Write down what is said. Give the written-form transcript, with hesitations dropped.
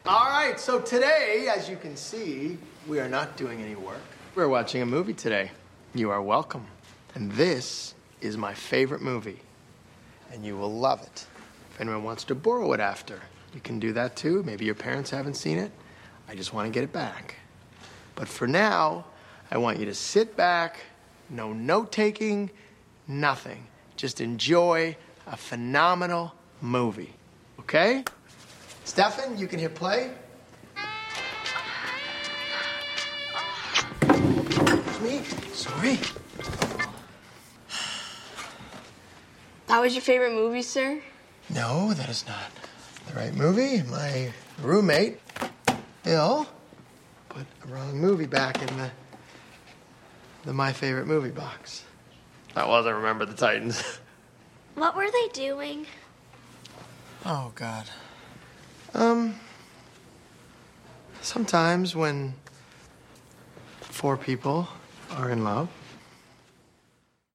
All right, so today, as you can see, we are not doing any work. We're watching a movie today. You are welcome. And this is my favorite movie, and you will love it. If anyone wants to borrow it after, you can do that too. Maybe your parents haven't seen it. I just want to get it back. But for now, I want you to sit back, no note-taking, nothing. Just enjoy a phenomenal movie, okay? Stefan, you can hit play. It's me. Sorry. That was your favorite movie, sir? No, that is not the right movie. My roommate, Bill, put a wrong movie back in the My Favorite Movie box. That wasn't Remember the Titans. What were they doing? Oh, God. Sometimes when four people are in love,